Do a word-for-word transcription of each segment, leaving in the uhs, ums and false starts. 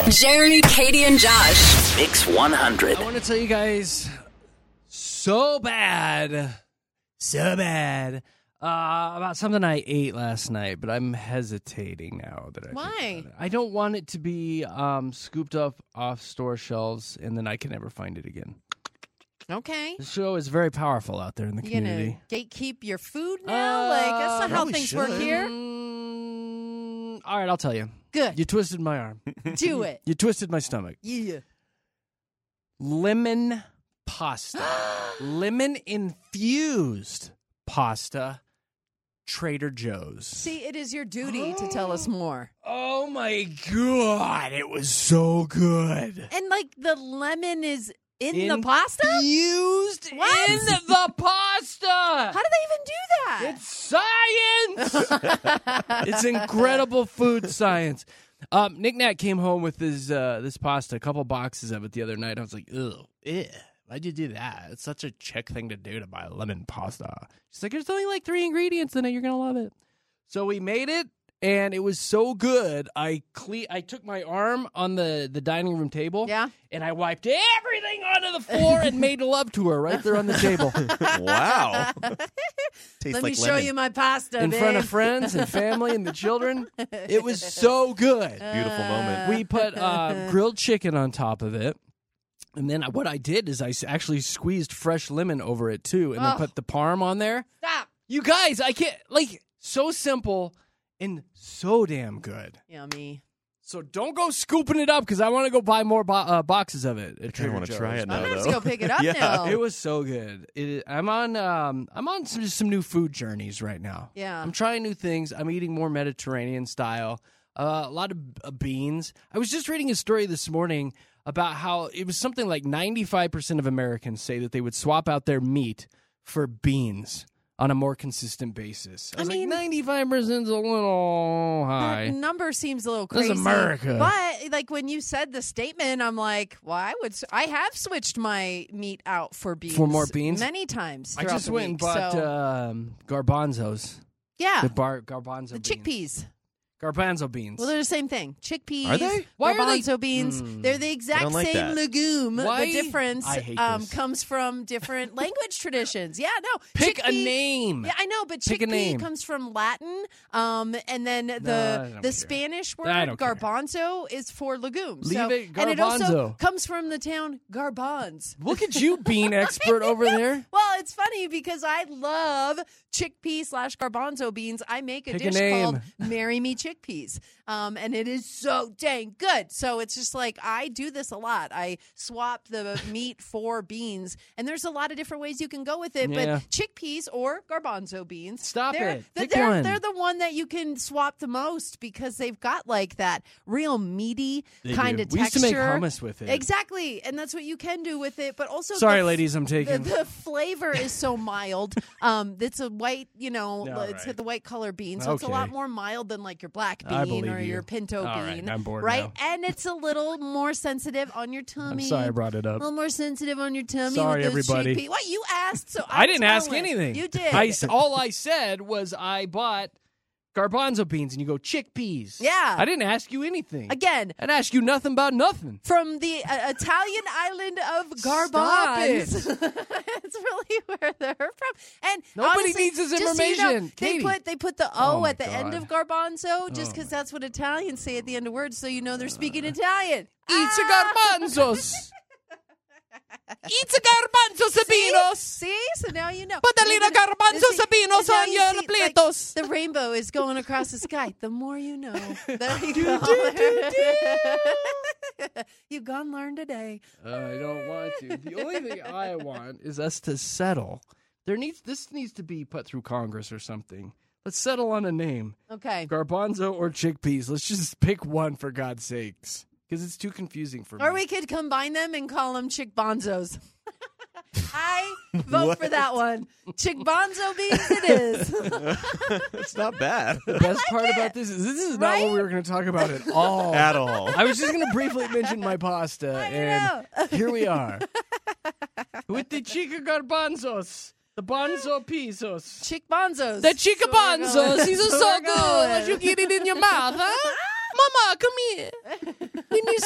Jeremy, Katie, and Josh. Mix one hundred. I want to tell you guys so bad, so bad uh, about something I ate last night, but I'm hesitating now that I Why? think about it. I don't want it to be um, scooped up off store shelves and then I can never find it again. Okay. The show is very powerful out there in the You community. gonna gatekeep your food now? Uh, like that's not how probably things should. work here. Mm, all right, I'll tell you. Good. You twisted my arm. Do it. You twisted my stomach. Yeah. Lemon pasta. Lemon infused pasta. Trader Joe's. See, it is your duty to tell us more. Oh my God, it was so good. And like the lemon is in, the In- pasta? Used What? in the pasta. How do they even do that? It's science. It's incredible food science. Um, Nick Nat came home with his uh, this pasta, a couple boxes of it the other night. I was like, ew, ew, why'd you do that? It's such a chick thing to do to buy lemon pasta. She's like, there's only like three ingredients in it. You're going to love it. So we made it, and it was so good. I cle- I took my arm on the, the dining room table, Yeah. and I wiped everything onto the floor and made love to her right there on the table. Wow. Tastes Let like me show lemon. you my pasta, In babe. front of friends and family and the children. It was so good. Beautiful moment. We put uh, grilled chicken on top of it. And then what I did is I s- actually squeezed fresh lemon over it, too, and then Oh. put the parm on there. Stop. You guys, I can't, like, so simple and so damn good. Yummy. So don't go scooping it up because I want to go buy more bo- uh, boxes of it. At I Trader want to Joe's. try it now, I'm gonna have though. to go pick it up Yeah. now. It was so good. It, I'm on. Um, I'm on some some new food journeys right now. Yeah. I'm trying new things. I'm eating more Mediterranean style. Uh, a lot of uh, beans. I was just reading a story this morning about how it was something like ninety-five percent of Americans say that they would swap out their meat for beans on a more consistent basis. I I was mean- like, ninety-five percent is a little high. That number seems a little This is crazy. America. But like when you said the statement, I'm like, well, I would. s- I have switched my meat out for beans For more beans? many times. I throughout just the went and week, bought so, um, garbanzos. yeah, The bar garbanzo the beans. chickpeas. Garbanzo beans. Well, they're the same thing. Chickpeas, Are they? Why are they- garbanzo beans. Mm. They're the exact don't like same that. legume. Why? The difference I hate um, this. comes from different language traditions. Yeah, no. Pick a chickpea- name. Yeah, I know, but Pick a chickpea name. comes from Latin, um, and then I the don't the care. Spanish word I don't care. garbanzo is for legumes. Leave so, it and it also garbanzo. comes from the town Garbans. Look at you, bean expert over there. Well, it's funny because I love chickpea slash garbanzo beans. I make a Pick a dish name. called Marry Me Chickpeas, um, and it is so dang good. So it's just like I do this a lot. I swap the meat for beans, and there's a lot of different ways you can go with it. Yeah. But chickpeas or garbanzo beans, Stop they're, it. They're, Pick they're, one. they're the one that you can swap the most because they've got like that real meaty They kind do. of We used texture. to make hummus with it. Exactly, and that's what you can do with it. But also, Sorry, the f- ladies, I'm the, taking. the flavor is so mild. Um, it's a white, you know, All it's right. the white color bean, so it's a lot Okay. more mild than like your black I bean believe or you. your pinto All right, bean, I'm bored right? now. And it's a little more sensitive on your I'm tummy. sorry I brought it A up. little more sensitive on your tummy. Sorry, with those everybody. chickpea- What you asked? So I I'm didn't ask telling. anything. You did. I, s- all I said was I bought garbanzo beans, and you go chickpeas. Yeah. I didn't ask you anything. Again, I didn't ask you nothing about nothing. from the uh, Italian island of Stop Garbans. It's really where they're from. And Nobody honestly, needs this just so you know, information. they Katie. put they put the Oh O my at the end God. of garbanzo just Oh because that's what Italians say at the end of words, so you know they're speaking Italian. It's Ah! a garbanzos. It's a garbanzo sabinos. See? So now you know. Put a little garbanzo See? sabinos And now on you your see, like, platos. the rainbow is going across the sky. The more you know. There you Do, go. do, You gone learn today. I don't want to. The only thing I want is us to settle. There needs this needs to be put through Congress or something. Let's settle on a name. Okay. Garbanzo or chickpeas. Let's just pick one for God's sakes. Because it's too confusing for me. Or we could combine them and call them chick bonzos. I vote for that one. Chick bonzo beans it is. It's not bad The best part about this is this is not Right? what we were going to talk about at all. at all. I was just going to briefly mention my pasta, I and know. here we are. With the chica garbanzos. The bonzo pisos. Chick bonzos. The chica So we're bonzos. going- These are so so we're good. going. As you get it in your mouth, huh? Mama, come here. We need some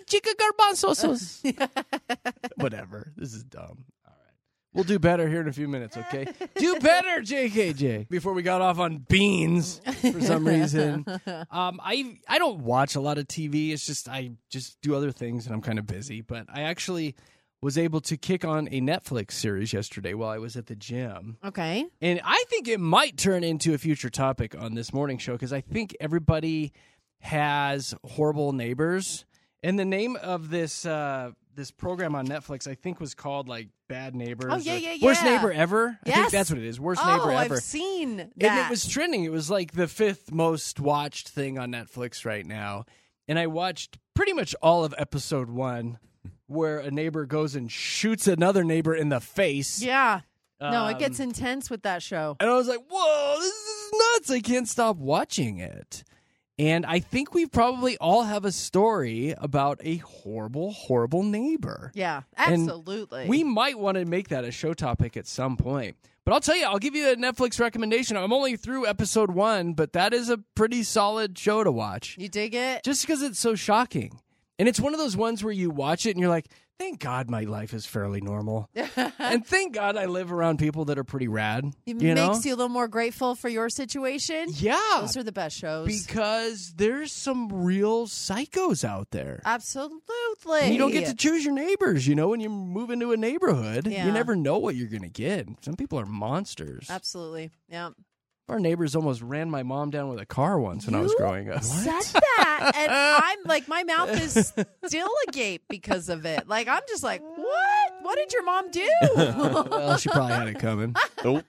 chica garbanzos. Whatever. This is dumb. All right. We'll do better here in a few minutes, okay? Do better, J K J. Before we got off on beans for some reason. Um, I I don't watch a lot of T V. It's just I just do other things and I'm kind of busy. But I actually was able to kick on a Netflix series yesterday while I was at the gym. Okay. And I think it might turn into a future topic on this morning show because I think everybody has horrible neighbors. And the name of this uh, this program on Netflix, I think, was called like Bad Neighbors. Oh, yeah, or yeah, Worst yeah. Neighbor Ever. I Yes. think that's what it is. Worst oh, Neighbor Ever. I've seen that. And it was trending. It was like the fifth most watched thing on Netflix right now. And I watched pretty much all of episode one where a neighbor goes and shoots another neighbor in the face. Yeah. No, it Um, gets intense with that show. And I was like, whoa, this is nuts. I can't stop watching it. And I think we probably all have a story about a horrible, horrible neighbor. Yeah, And absolutely. We might want to make that a show topic at some point. But I'll tell you, I'll give you a Netflix recommendation. I'm only through episode one, but that is a pretty solid show to watch. You dig it? Just because it's so shocking. And it's one of those ones where you watch it and you're like, thank God my life is fairly normal. And thank God I live around people that are pretty rad. It you know? makes you a little more grateful for your situation. Yeah. Those are the best shows. Because there's some real psychos out there. Absolutely. And you don't get to choose your neighbors, you know, when you move into a neighborhood. Yeah. You never know what you're going to get. Some people are monsters. Absolutely. Yeah. Our neighbors almost ran my mom down with a car once when I was You growing up. said that, and I'm like, my mouth is still agape because of it. Like, I'm just like, what? What did your mom do? Well, she probably had it coming. Nope.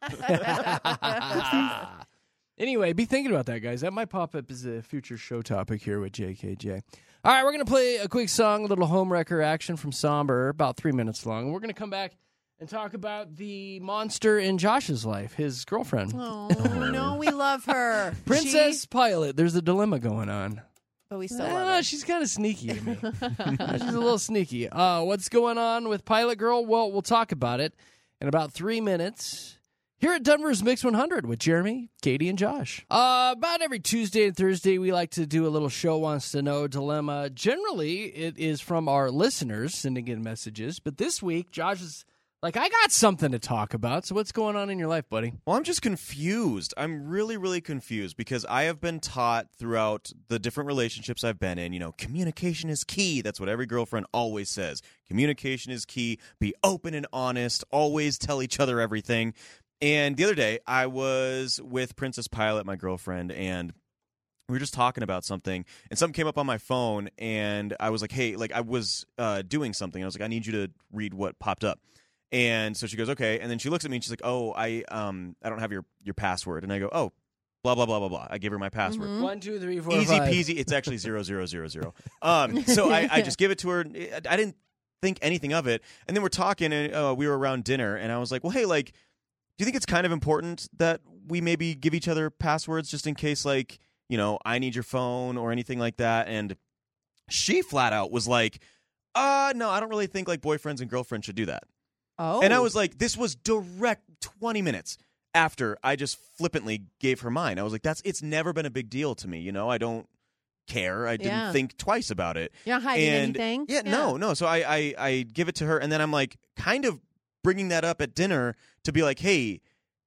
Anyway, be thinking about that, guys. That might pop up as a future show topic here with J K J. All right, we're going to play a quick song, a little home wrecker action from Somber, about three minutes long. We're going to come back and talk about the monster in Josh's life, his girlfriend. Oh, no, we love her. Princess She- Pilot. There's a dilemma going on. but we still Ah, love her. she's kind of sneaky to me. She's a little sneaky. Uh, what's going on with Pilot Girl? Well, we'll talk about it in about three minutes. Here at Denver's Mix one hundred with Jeremy, Katie, and Josh. Uh, about every Tuesday and Thursday, we like to do a little Show Wants to Know dilemma. Generally, it is from our listeners sending in messages. But this week, Josh is like, I got something to talk about. So what's going on in your life, buddy? Well, I'm just confused. I'm really, really confused because I have been taught throughout the different relationships I've been in, you know, communication is key. That's what every girlfriend always says. Communication is key. Be open and honest. Always tell each other everything. And the other day, I was with Princess Pilot, my girlfriend, and we were just talking about something, and something came up on my phone, and I was like, hey, like I was uh, doing something. I was like, I need you to read what popped up. And so she goes, okay. And then she looks at me and she's like, oh, I um I don't have your, your password. And I go, oh, blah, blah, blah, blah, blah. I gave her my password. Mm-hmm. One, two, three, four, Easy five. peasy. It's actually zero, zero, zero, zero. Um, so I, I just give it to her. I didn't think anything of it. And then we're talking, and uh, we were around dinner, and I was like, well, hey, like, do you think it's kind of important that we maybe give each other passwords just in case, like, you know, I need your phone or anything like that? And she flat out was like, uh, no, I don't really think, like, boyfriends and girlfriends should do that. Oh. And I was like, this was direct twenty minutes after I just flippantly gave her mine. I was like, that's it's never been a big deal to me. You know, I don't care. I didn't Yeah. think twice about it. You're not hiding and anything? Yeah, no, no. So I, I, I give it to her, and then I'm like, kind of bringing that up at dinner to be like, hey,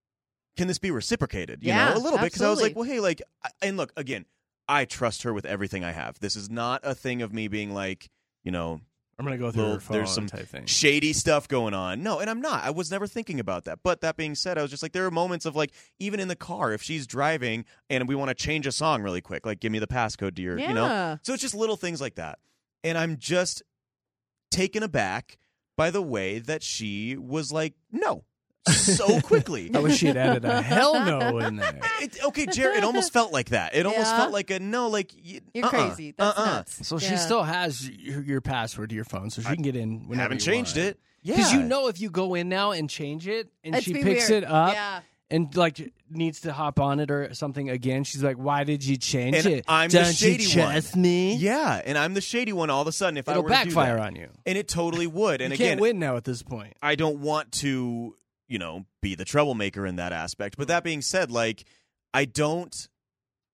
can this be reciprocated? You Yeah, know, a little bit. Because I was like, absolutely. well, hey, like, I- and look, again, I trust her with everything I have. This is not a thing of me being like, you know, I'm going to go through Well, her phone there's some type thing. shady stuff going on. No, and I'm not. I was never thinking about that. But that being said, I was just like, there are moments of like, even in the car, if she's driving and we want to change a song really quick, like give me the passcode to your, you know? Yeah. So it's just little things like that. And I'm just taken aback by the way that she was like, no, so quickly. I wish she had added a hell no in there. It, okay, Jared, it almost felt like that. It almost Yeah. felt like a no, like, y- You're uh-uh, crazy. That's uh-uh. nuts. So she Yeah. still has your, your password to your phone, so she can get in whenever Haven't you changed want. it. Yeah. Because you know if you go in now and change it, and It'd she be picks weird. it up Yeah. and like needs to hop on it or something again, she's like, "Why did you change And it? I'm the Don't shady you trust one." me?" Yeah, and I'm the shady one all of a sudden if I It'll were to do backfire that. on you. And it totally would. And you again, can't win now at this point. I don't want to, you know, be the troublemaker in that aspect. But that being said, like, I don't,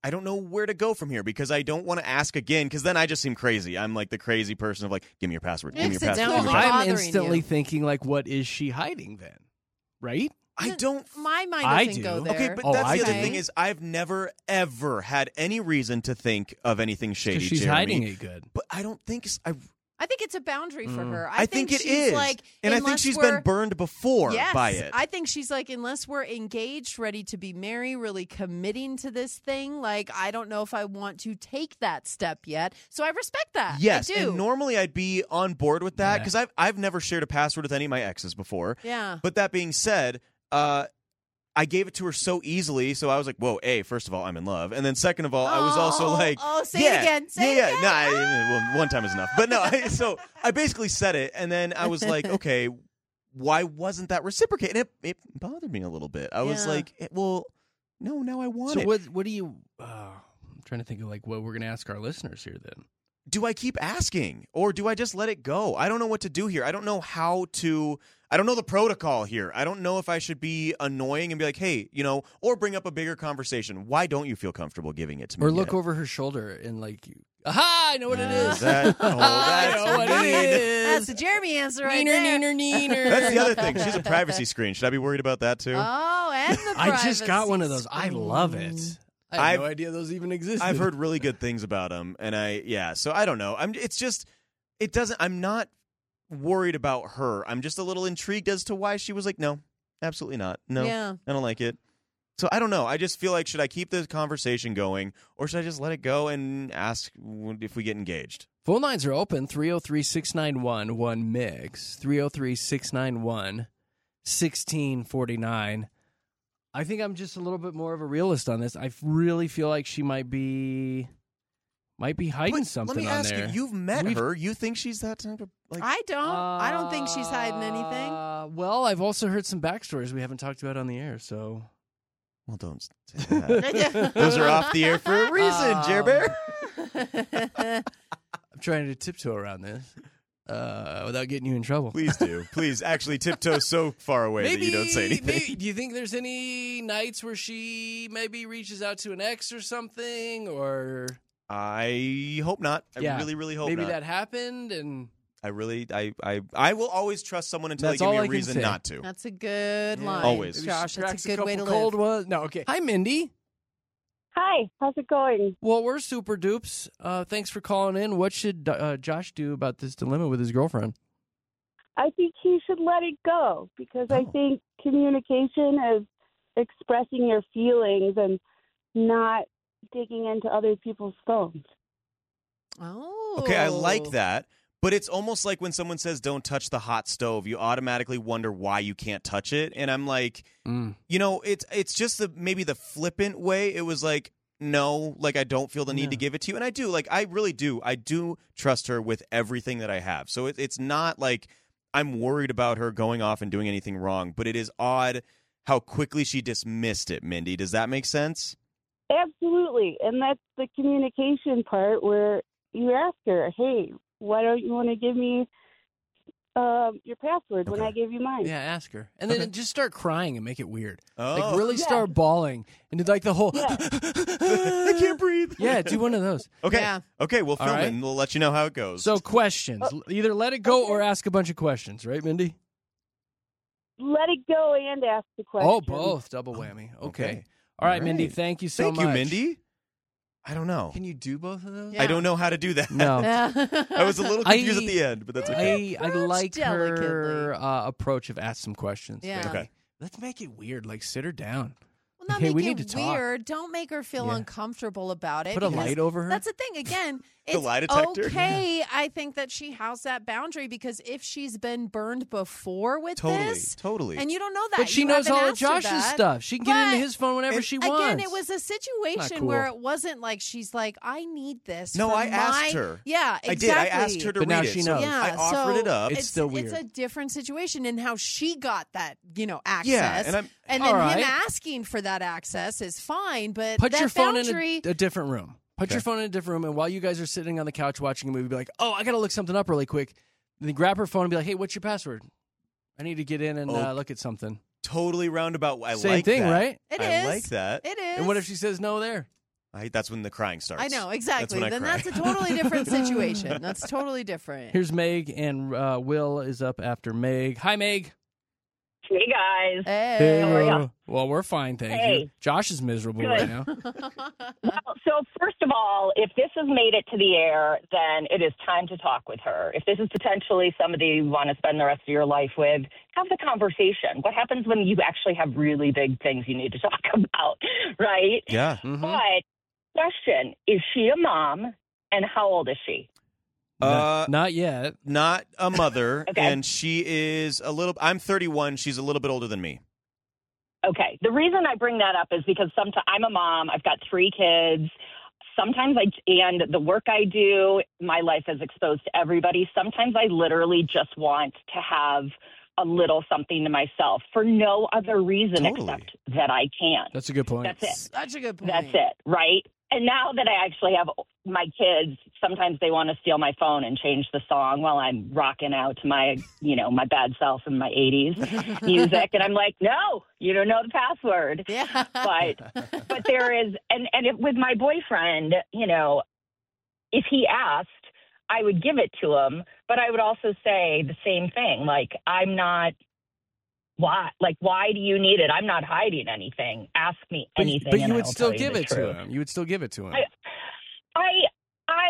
I don't know where to go from here because I don't want to ask again because then I just seem crazy. I'm like the crazy person of like, give me your password, give me your Yes, it's password. Give me your clearly password. I'm bothering instantly you. thinking like, what is she hiding then? Right? I don't. My mind I doesn't do. go there. Okay, but Oh, that's I the other do. thing is I've never ever had any reason to think of anything shady. Because she's Jeremy, hiding it good. but I don't think s- I. I think it's a boundary for Mm. her. I, I, think, it she's is, like, and I think unless she's we're- been burned before yes, by it. I think she's like, unless we're engaged, ready to be married, really committing to this thing, like, I don't know if I want to take that step yet. So I respect that. Yes, I do. and normally I'd be on board with that Yeah. because I've I've never shared a password with any of my exes before. yeah. But that being said, uh, I gave it to her so easily, so I was like, "Whoa, a first of all, I'm in love, and then second of all, I was also Oh, like, oh, say it yeah, again. Say yeah, it yeah, again. no, I, well, one time is enough, but no." I, so I basically said it, and then I was like, "Okay, why wasn't that reciprocated?" And it, it bothered me a little bit. I was Yeah. like, eh, "Well, no, now I want So it." what? What do you? Uh, I'm trying to think of like what we're gonna ask our listeners here. Then Do I keep asking or do I just let it go? I don't know what to do here. I don't know how to I don't know the protocol here. I don't know if I should be annoying and be like, "Hey, you know," or bring up a bigger conversation. Why don't you feel comfortable giving it to me? or look yet? over her shoulder and like, aha! I know what it is. That- oh, I that's know what it mean. That's is. the Jeremy answer right Neener, there. neener, neener. That's the other thing. She's a privacy screen. Should I be worried about that too? Oh, and the I just got privacy one of those. I love it. I had I've- no idea those even existed. I've heard really good things about them, and I yeah. So I don't know. I'm. It's just it doesn't. I'm not worried about her. I'm just a little intrigued as to why she was like, "No, absolutely not. No, Yeah. I don't like it." So I don't know. I just feel like should I keep the conversation going, or should I just let it go and ask if we get engaged? Phone lines are open three oh three, six nine one, one mix, three oh three, six nine one, one six four nine. I think I'm just a little bit more of a realist on this. I really feel like she might be might be hiding But something let me on ask there. you. You've met We've- her. You think she's that type of like? I don't. I don't think she's hiding anything. Uh, well, I've also heard some backstories we haven't talked about on the air, so well, don't say that. Those are off the air for a reason, Um, Jer Bear. I'm trying to tiptoe around this uh, without getting you in trouble. Please do. Please actually tiptoe so far away that you don't say anything. Maybe, do you think there's any nights where she maybe reaches out to an ex or something, or I hope not. I Yeah. really, really hope maybe not. that happened? And I really, I, I, I will always trust someone until That's they give me all a I can reason say. not to. That's a good line. Always. maybe Josh. she That's cracks a good way to couple cold live. ones. No, okay. Hi, Mindy. Hi, how's it going? Well, we're super dupes. Uh, thanks for calling in. What should uh, Josh do about this dilemma with his girlfriend? I think he should let it go because I Oh. think communication is expressing your feelings and not digging into other people's phones. Oh. Okay, I like that. But it's almost like when someone says don't touch the hot stove, you automatically wonder why you can't touch it. And I'm like, Mm. you know, it's it's just the maybe the flippant way. It was like, no, like I don't feel the need to Yeah. give it to you. And I do, like I really do. I do trust her with everything that I have. So it, it's not like I'm worried about her going off and doing anything wrong. But it is odd how quickly she dismissed it, Mindy. Does that make sense? Absolutely. And that's the communication part where you ask her, hey, why don't you want to give me um, your password when Okay. I give you mine? Yeah, ask her. And then Okay. just start crying and make it weird. Oh, Like really Yeah. start bawling and do like the whole Yeah. I can't breathe. Yeah, do one of those. Okay. Yeah. Okay, we'll All film right. it and we'll let you know how it goes. So questions. Either let it go or ask a bunch of questions, right, Mindy? Let it go and ask the question. Oh, both. Double whammy. Okay. okay. All right, All Mindy, right. thank you so Thank much. you, Mindy. I don't know. Can you do both of those? Yeah. I don't know how to do that. No. I was a little confused I- at the end, but that's okay. I, I Approach like her delicately. uh, approach of ask some questions. Yeah. baby. Okay. Let's make it weird. Like sit her down. Well, not Okay, make we it need to talk. weird. Don't make her feel Yeah. uncomfortable about it. Put a because light over her. That's the thing. Again, The it's lie detector? okay. I think that she has that boundary because if she's been burned before with Totally. this, Totally. and you don't know that, But she you knows haven't all of asked her Josh's that. stuff. She can get into But- his phone whenever And she wants. Again, it was a situation cool. where it wasn't like she's like, I need this. No, for I asked my-" her. Yeah, exactly. I did. I asked her to But read now it. she so knows. Yeah, I offered so it up. It's still It's weird. a different situation in how she got that, you know, access. Yeah, and I'm- and All then right. him asking for that access is fine, but Put that your phone boundary, in a, a different room. Put your Okay. phone in a different room, and while you guys are sitting on the couch watching a movie, be like, "Oh, I gotta look something up really quick." And then grab her phone and be like, "Hey, what's your password? I need to get in and Oh. uh, look at something." Totally roundabout. I Same like thing, that. right? It I is. like that. It is. And what if she says no there? I, that's when the crying starts. I know, exactly. That's Then when I that's cry. a totally different situation. That's totally different. Here's Meg, and uh, Will is up after Meg. Hi, Meg. Hey, guys. Hey. How are ya? Well, we're fine, thank you. Hey. Josh is miserable Good. right now. Well, so first of all, if this has made it to the air, then it is time to talk with her. If this is potentially somebody you want to spend the rest of your life with, have the conversation. What happens when you actually have really big things you need to talk about, right? Yeah. Mhm. But question, is she a mom, and how old is she? Uh, Not yet. not a mother, Okay. and she is a little. I'm thirty-one. She's a little bit older than me. Okay. The reason I bring that up is because sometimes I'm a mom. I've got three kids. Sometimes I, and the work I do, my life is exposed to everybody. Sometimes I literally just want to have a little something to myself for no other reason Totally. except that I can. That's a good point. That's it. Such a good point. That's it, right? And now that I actually have my kids, sometimes they want to steal my phone and change the song while I'm rocking out to my, you know, my bad self in my eighties music. And I'm like, no, you don't know the password. Yeah. But but there is, and, and it, with my boyfriend, you know, if he asked, I would give it to him. But I would also say the same thing. Like, I'm not, why? Like, why do you need it? I'm not hiding anything. Ask me But, anything. but and you I would will still tell you give the it to truth. him. You would still give it to him. I, I, I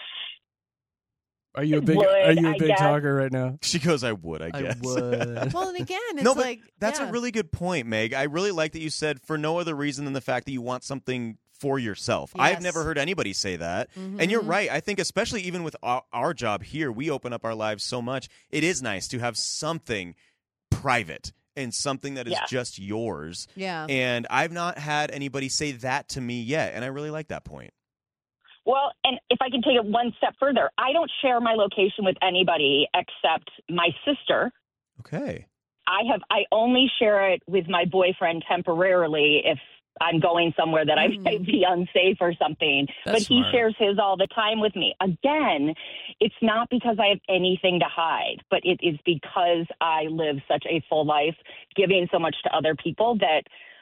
Are you a big would, Are you a I big guess. talker right now? She goes, I would, I guess. would. Well, and again, it's no, but like that's yeah. a really good point, Meg. I really like that you said for no other reason than the fact that you want something for yourself. I've Yes. never heard anybody say that. And you're Mhm. right. I think especially even with our, our job here, we open up our lives so much. It is nice to have something private and something that is Yeah. just yours. Yeah. And I've not had anybody say that to me yet, and I really like that point. Well, and if I can take it one step further, I don't share my location with anybody except my sister. Okay. I have I only share it with my boyfriend temporarily if I'm going somewhere that I Mhm. might be unsafe or something. That's but he smart. shares his all the time with me. Again, it's not because I have anything to hide, but it is because I live such a full life, giving so much to other people that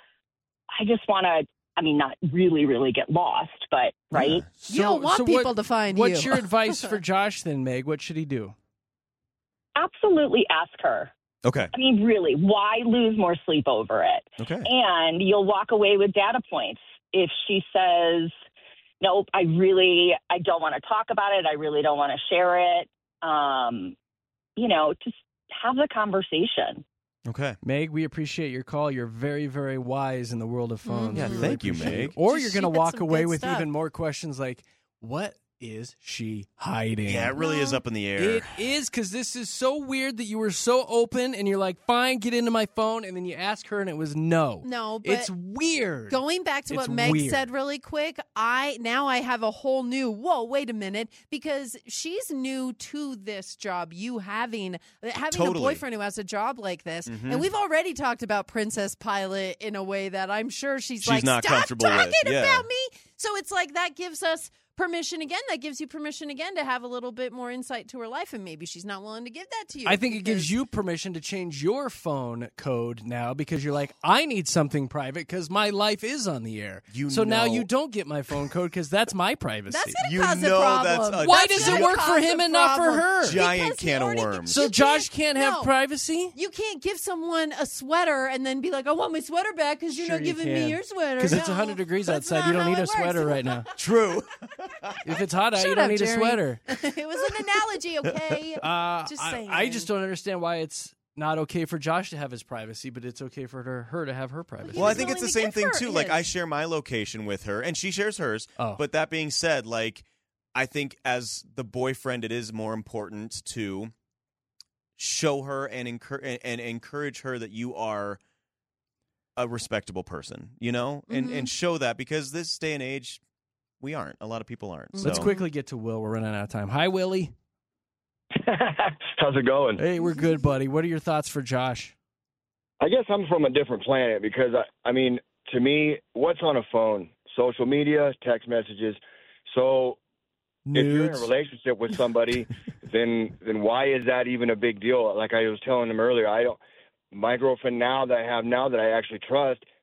I just want to, I mean, not really, really get lost, but right? You don't want so people what- to find What's you. your advice for Josh then, Meg? What should he do? Absolutely ask her. Okay. I mean, really, why lose more sleep over it? Okay. And you'll walk away with data points. If she says, nope, I really, I don't want to talk about it. I really don't want to share it. Um, you know, just have the conversation. Okay. Meg, we appreciate your call. You're very, very wise in the world of phones. Yeah, We thank you, appreciate it. Meg. Or She- you're she going to had walk some away good with stuff. even more questions like, what is she hiding? Yeah, it really is No. up in the air. It is, because this is so weird that you were so open and you're like, fine, get into my phone. And then you ask her and it was no. No, but It's weird. going back to It's what Meg weird. said really quick, I now I have a whole new whoa, wait a minute, because she's new to this job. You having having a Totally. boyfriend who has a job like this, Mhm. and we've already talked about Princess Pilot in a way that I'm sure she's, She's like, not stop comfortable with, talking yeah. about me. So it's like that gives us permission again. That gives you permission again to have a little bit more insight to her life, and maybe she's not willing to give that to you. I think it gives because- you permission to change your phone code now because you're like, I need something private because my life is on the air. You so now know- you don't get my phone code because that's my privacy. That's gonna You cause know a problem. that's a- Why that's does a it work for cause him a and not for problem. her? Giant Because he can of already- worms. So You Josh can't- can't have no. privacy? You can't give someone a sweater and then be like, I want my sweater back because you're Sure not you giving can. me your sweater. Because it's No, one hundred degrees that's outside. not You don't how need it a sweater works. right now. True. If it's hot out, Shut you don't up, need a Jeremy. sweater. It was an analogy, okay? Uh, Just I, saying. I just don't understand why it's not okay for Josh to have his privacy, but it's okay for her, her to have her privacy. Well, I was think it's the willing to same give thing her too. Like his. I share my location with her, and she shares hers. Oh. But that being said, like I think as the boyfriend, it is more important to show her and encourage and, and encourage her that you are a respectable person, you know, and Mhm. and show that because this day and age, we aren't. A lot of people aren't. Let's So- quickly get to Will. We're running out of time. Hi, Willie. How's it going? Hey, we're good, buddy. What are your thoughts for Josh? I guess I'm from a different planet because I, I mean, to me, what's on a phone? Social media, text messages. So if you're in a Nudes. relationship with somebody, then then why is that even a big deal? Like I was telling him earlier, I don't. My girlfriend now that I have now that I actually trust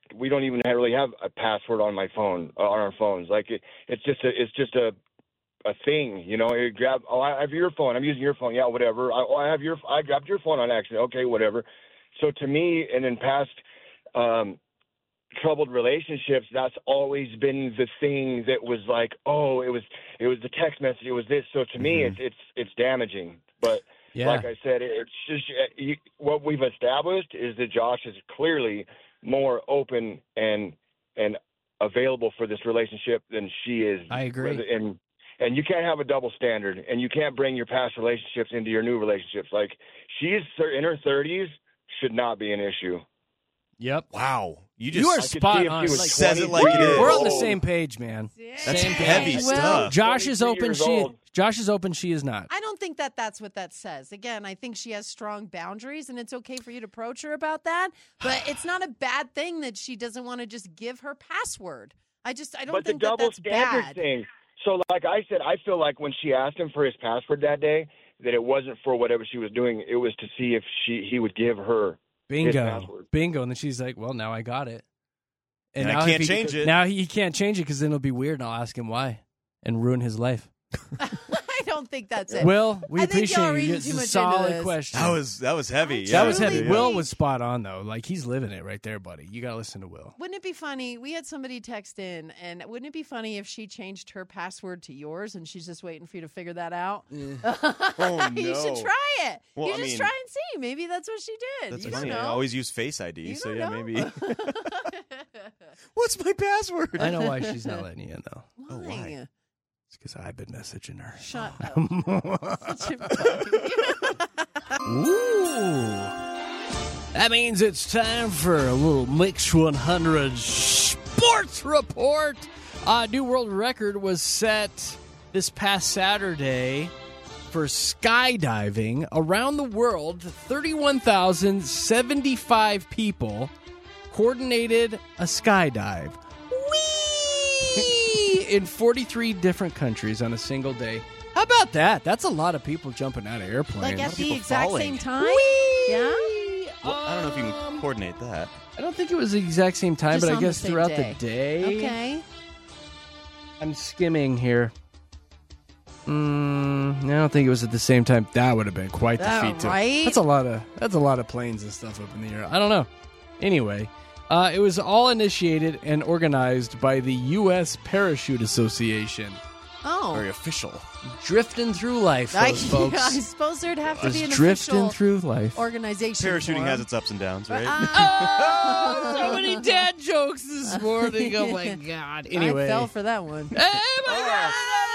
we don't even really have a password on my phone uh, on our phones. Like it, it's just a it's just a a thing, you know. You grab, oh, I have your phone. I'm using your phone. Yeah, whatever. I, oh, I have your. I grabbed your phone on accident. Okay, whatever. So to me, and in past um, troubled relationships, that's always been the thing that was like, oh, it was it was the text message. It was this. So to me, Mm-hmm. it's it's it's damaging. But Yeah. like I said, it's just you, what we've established is that Josh is clearly more open and and available for this relationship than she is. I agree. And and you can't have a double standard, and you can't bring your past relationships into your new relationships. Like she's in her thirties, should not be an issue. Yep. Wow. You just You are I could see spot if on. she was Like, says it twenty like it years is. we're on the old. same page, man. That's Same heavy page. Well, stuff. Josh is twenty-three open. years She old. Josh is open. She is not. I don't think that that's what that says. Again, I think she has strong boundaries, and it's okay for you to approach her about that. But it's not a bad thing that she doesn't want to just give her password. I just I don't But the think that double that's standard bad. thing. So, like I said, I feel like when she asked him for his password that day, that it wasn't for whatever she was doing. It was to see if she he would give her. Bingo. password. Bingo. And then she's like, well, now I got it. And I now if can't he- change it. Now he can't change it because then it'll be weird, and I'll ask him why and ruin his life. I don't think that's it. Will, we I think y'all appreciate you. reading It's too a much into solid this. question. That was that was heavy. That Yeah, was heavy. Truly yeah. Will think- was spot on, though. Like, he's living it right there, buddy. You got to listen to Will. Wouldn't it be funny? We had somebody text in, and wouldn't it be funny if she changed her password to yours, and she's just waiting for you to figure that out? Oh, You should no. try it. Well, you I just mean- try and see. Maybe that's what she did. That's you funny. don't I know. always use Face I D, You so don't yeah, know. maybe. What's my password? I know why she's not letting you in, though. Oh, why? Why? It's because I've been messaging her. Shut up. Such a puppy. Ooh. That means it's time for a little Mix one hundred Sports Report. A new world record was set this past Saturday for skydiving. Around the world, thirty-one thousand seventy-five people coordinated a skydive. Whee! In forty-three different countries on a single day. How about that? That's a lot of people jumping out of airplanes. Like at the people exact falling. same time? Yeah? Well, I don't know if you Um, can coordinate that. I don't think it was the exact same time, Just but I on the guess same throughout day. the day. Okay. I'm skimming here. Mm, I don't think it was at the same time. That would have been quite the Oh, feat. too. right? That's a lot of that's a lot of planes and stuff up in the air. I don't know. Anyway, uh, it was all initiated and organized by the U S Parachute Association. Oh. Very official. Drifting through life, I, those folks. yeah, I suppose there'd have to Just be an drifting official through life. organization. Parachuting for has him. its ups and downs, right? Ah. Oh, so many dad jokes this morning. Oh my god. Anyway, I fell for that one. Hey, my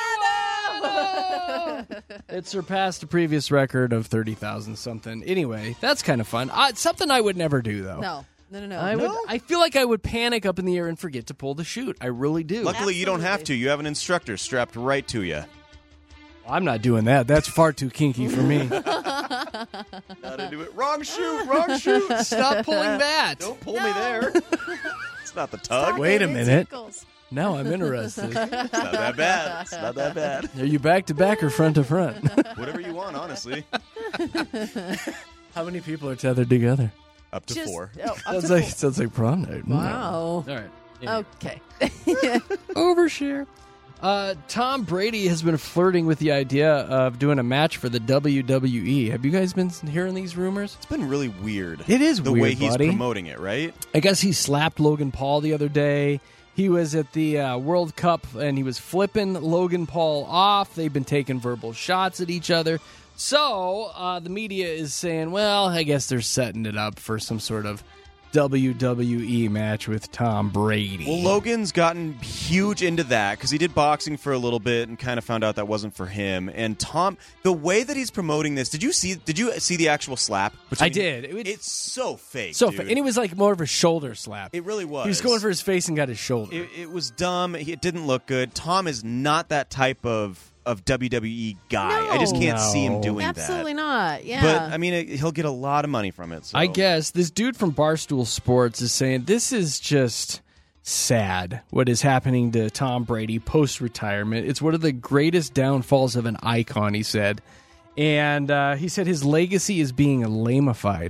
God, another one! It surpassed a previous record of thirty thousand something. Anyway, that's kind of fun. Uh, it's something I would never do, though. No, no, no, no. I would. I feel like I would panic up in the air and forget to pull the chute. I really do. Luckily, you don't have Absolutely. to. You have an instructor strapped right to you. I'm not doing that. That's far too kinky for me. Gotta do it. Wrong shoot. Wrong shoot. Stop pulling that. Don't pull me there. It's not the tug. Wait a It minute. tickles. Now I'm interested. It's not that bad. It's not that bad. Are you back to back or front to front? Whatever you want, honestly. How many people are tethered together? Up to Just- four. oh, up Sounds to like four. sounds like prom night. Wow. All right. Anyway. Okay. Overshare. Uh, Tom Brady has been flirting with the idea of doing a match for the W W E. Have you guys been hearing these rumors? It's been really weird. It is the weird, way he's buddy. promoting it, right? I guess he slapped Logan Paul the other day. He was at the uh, World Cup and he was flipping Logan Paul off. They've been taking verbal shots at each other. So uh, the media is saying, well, I guess they're setting it up for some sort of W W E match with Tom Brady. Well, Logan's gotten huge into that because he did boxing for a little bit and kind of found out that wasn't for him. And Tom, the way that he's promoting this, did you see? Did you see the actual slap? I did. It was- it's so fake. so, dude. fa- and it was like more of a shoulder slap. It really was. He was going for his face and got his shoulder. It, it was dumb. It didn't look good. Tom is not that type of of W W E guy. I just can't No. see him doing Absolutely that. not. Yeah. But I mean, it, he'll get a lot of money from it. So. I guess this dude from Barstool Sports is saying this is just sad what is happening to Tom Brady post retirement. It's one of the greatest downfalls of an icon, he said. And uh, he said his legacy is being lamified.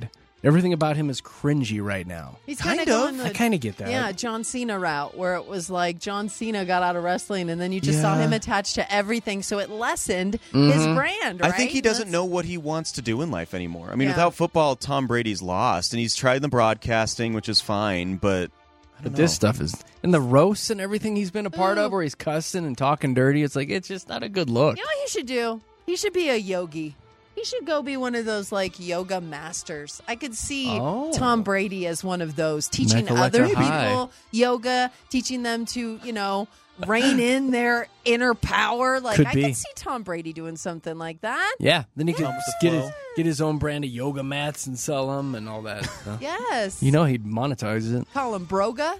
Everything about him is cringy right now. He's kind of Kind of. going the I kind of get that. yeah John Cena route, where it was like John Cena got out of wrestling, and then you just saw Yeah. him attached to everything, so it lessened Mm-hmm. his brand. Right? I think he doesn't That's- know what he wants to do in life anymore. I mean, Yeah. without football, Tom Brady's lost, and he's tried the broadcasting, which is fine, but I don't But know. this stuff is and the roasts and everything he's been a part of, where he's cussing and talking dirty. It's like it's just not a good look. You know what he should do? He should be a yogi. He should go be one of those like yoga masters. I could see Oh. Tom Brady as one of those, teaching Mecca other Lecca people High. yoga, teaching them to, you know, rein in their inner power. Like Could I be. could see Tom Brady doing something like that. Yeah, then he could Come with the get his flow. get his own brand of yoga mats and sell them and all that. stuff. Yes. You know he'd monetize it. call him Broga.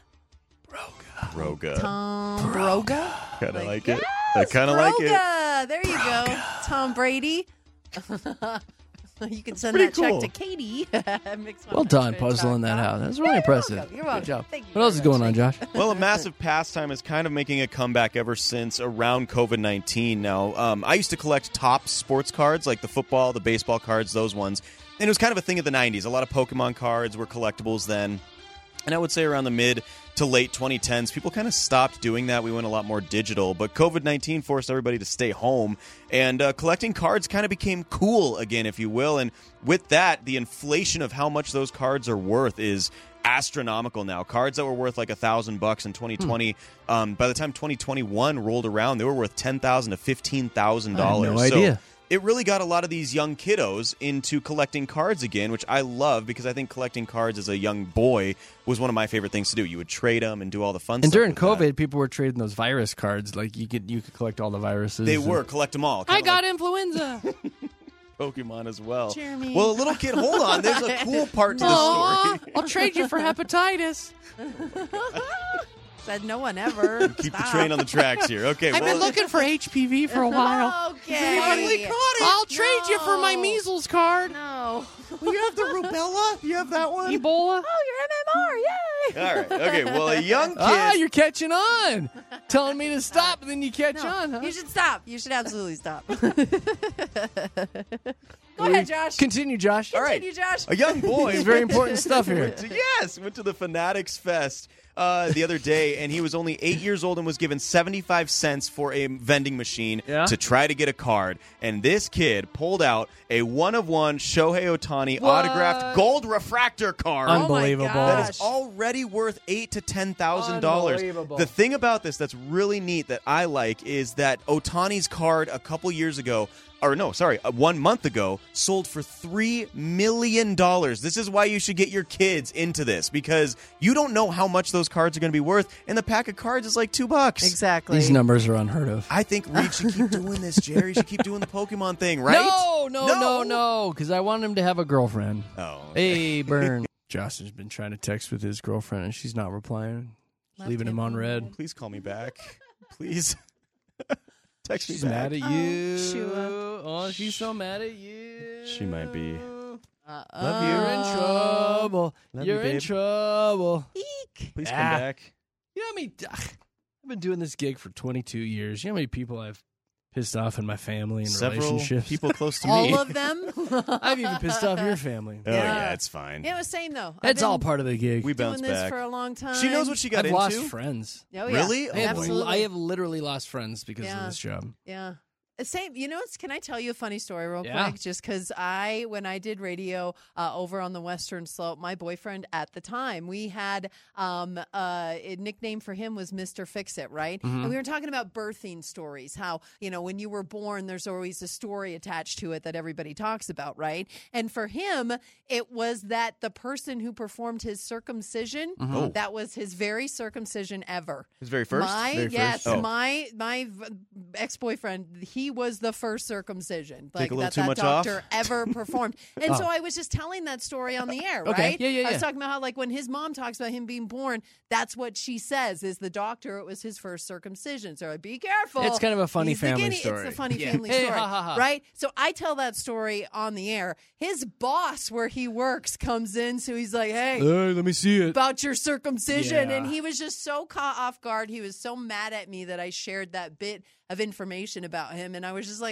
Roga. Tom Broga. Kind of Like, like, it. yes, I kind of like it. Broga. There you go. Tom Brady. You can send Pretty that check cool. to Katie. Mix one Well done, hundred puzzling that dot out. com. That's really Yeah, impressive. You're welcome. You're welcome. Good job. Thank you What else is very going much. on, Josh? Well, a massive pastime is kind of making a comeback ever since around COVID nineteen now. Um, I used to collect top sports cards, like the football, the baseball cards, those ones. And it was kind of a thing of the nineties. A lot of Pokemon cards were collectibles then. And I would say around the mid to late twenty tens, people kind of stopped doing that. We went a lot more digital. But COVID nineteen forced everybody to stay home. And uh, collecting cards kind of became cool again, if you will. And with that, the inflation of how much those cards are worth is astronomical now. Cards that were worth like a thousand bucks in twenty twenty, um, by the time twenty twenty-one rolled around, they were worth ten thousand to fifteen thousand dollars. I had no idea. So it really got a lot of these young kiddos into collecting cards again, which I love because I think collecting cards as a young boy was one of my favorite things to do. You would trade them and do all the fun And stuff. during with that. COVID, people were trading those virus cards. Like you could you could collect all the viruses. they and- were collect them all. I Kinda got like influenza. Pokemon as well. Jeremy. Well, a little kid, hold on. There's a cool part to the Aw, story. I'll trade you for hepatitis. Said no one ever. Keep the Stop. train on the tracks here. Okay, I've well, been looking for H P V for a while. Okay. I'll trade you for my No. measles card. No. you have the rubella. You have that one. Ebola. Oh, you're M M R. Yay. All right. Okay. Well, a young kid. Ah, you're catching on. Telling me to stop, and then you catch No, on. Huh? You should stop. You should absolutely stop. Go ahead, Josh. Continue, Josh. All right. Continue, Josh. A young boy. It's very important stuff here. went to- yes, went to the Fanatics Fest uh, the other day, and he was only eight years old and was given seventy-five cents for a vending machine Yeah? to try to get a card. And this kid pulled out a one-of-one Shohei Ohtani What? autographed gold refractor card. Un- Unbelievable. Oh my That gosh. is already worth eight to ten thousand dollars. Unbelievable. The thing about this that's really neat that I like is that Otani's card a couple years ago, or no, sorry, uh, one month ago, sold for three million dollars. This is why you should get your kids into this because you don't know how much those cards are going to be worth, and the pack of cards is like two bucks. Exactly. These numbers are unheard of. I think Reed should keep doing this, Jerry. should keep doing the Pokemon thing, right? No, no, no, no, because I want him to have a girlfriend. Oh. Hey, Burn. Josh has been trying to text with his girlfriend, and she's not replying. She's Left leaving him him on on red. red. Please call me back. Please. Text She's me back. mad at Oh, you. Shua. Oh, she's so mad at you. She might be. Uh-uh. Love you. You're in trouble. Love you, You're in babe. trouble. Eek. Please Ah. come back. You know how many? I've been doing this gig for twenty-two years. You know how many people I've pissed off in my family and Several relationships? people close to me. All of them. I've even pissed off your family. Oh Yeah. yeah, it's fine. Yeah, I was saying though. I've That's been all part of the gig. We doing bounce this back. for a long time. She knows what she got I've into. lost friends. Oh, yeah. Really? I have, Absolutely. I have literally lost friends because Yeah. of this job. Yeah. Same, you know, it's, can I tell you a funny story real Yeah. quick? Just because I, when I did radio uh, over on the Western Slope, my boyfriend at the time, we had um, uh, a nickname for him was Mister Fix It, right? Mm-hmm. And we were talking about birthing stories, how, you know, when you were born, there's always a story attached to it that everybody talks about, right? And for him, it was that the person who performed his circumcision, Oh. that was his very circumcision ever. His very first. My Very yes, first? Oh. my my ex boyfriend. He was the first circumcision, like a little that too that much doctor off? ever performed. And Oh. so I was just telling that story on the air, Okay. right? Yeah, yeah, I was yeah. talking about how like when his mom talks about him being born, that's what she says is the doctor. It was his first circumcision. So be careful. It's kind of a funny He's the family guinea- story. It's a funny Yeah. family Hey, story, ha, ha, ha. right? So I tell that story on the air. His boss, where he works, comes in. So he's like, "Hey, Hey, let me see it. about your circumcision." Yeah. And he was just so caught off guard. He was so mad at me that I shared that bit of information about him. And I was just like,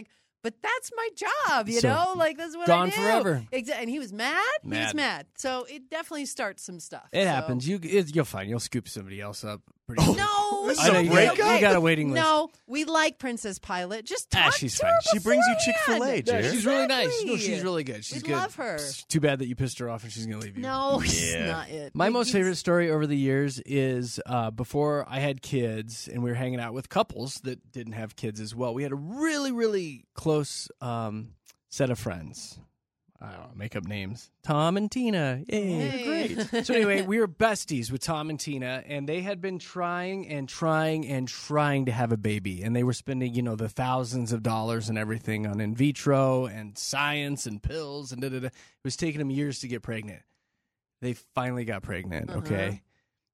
but that's my job, you So, know? Like, that's what gone I do. forever. Exa- and he was mad. He was Mad. mad. So it definitely starts some stuff. It So- happens. You, it, you'll find. You'll scoop somebody else up. Pretty No. This is I know a you, breakup? got, you got a waiting list. No, we like Princess Pilot. Just Ah, talk she's to fine. her She brings you beforehand. Chick-fil-A, Yeah, Jared. she's really nice. No, Exactly. she's really good. She's We good. love her. It's too bad that you pissed her off and she's going to leave you. No, it's Yeah. not it. My We- most he's- favorite story over the years is uh, before I had kids and we were hanging out with couples that didn't have kids as well. We had a really, really close um, set of friends. I don't know, make up names. Tom and Tina. Yay, Hey. they're great. So anyway, we were besties with Tom and Tina, and they had been trying and trying and trying to have a baby. And they were spending, you know, the thousands of dollars and everything on in vitro and science and pills and da-da-da. It was taking them years to get pregnant. They finally got pregnant, Uh-huh. okay?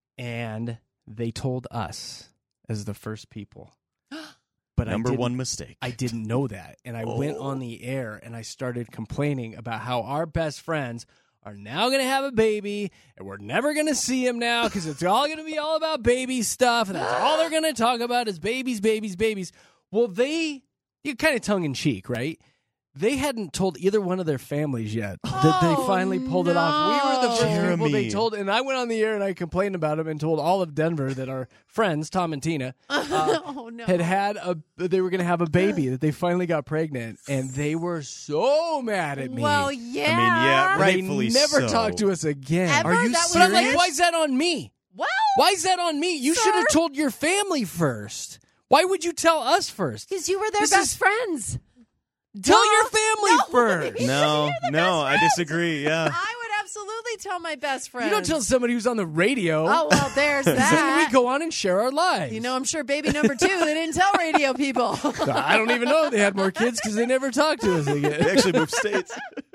And they told us as the first people. But Number I didn't- one mistake. I didn't know that. And I went Oh. on the air and I started complaining about how our best friends are now going to have a baby and we're never going to see him now because it's all going to be all about baby stuff. And that's all they're going to talk about is babies, babies, babies. Well, they, you're kind of tongue in cheek, right? They hadn't told either one of their families yet that they Oh, finally pulled it off. We were the first no. people they Jeremy. told. And I went on the air and I complained about them and told all of Denver that our friends, Tom and Tina, uh, oh, no. had had a they were going to have a baby, that they finally got pregnant, and they were so mad at me. Well, yeah. I mean, yeah, And rightfully they never so. talked to us again. Ever? Are you That was But I'm like, serious? why is that on me? Well, Why is that on me? You Sir? should have told your family first. Why would you tell us first? because you were their This best is- friends. Tell Duh. your family No. first. No, no, I disagree. Yeah. I would absolutely tell my best friends. You don't tell somebody who's on the radio. Oh, well, there's Then that. we go on and share our lives. You know, I'm sure baby number two, they didn't tell radio people. I don't even know if they had more kids because they never talked to us again. They actually moved states.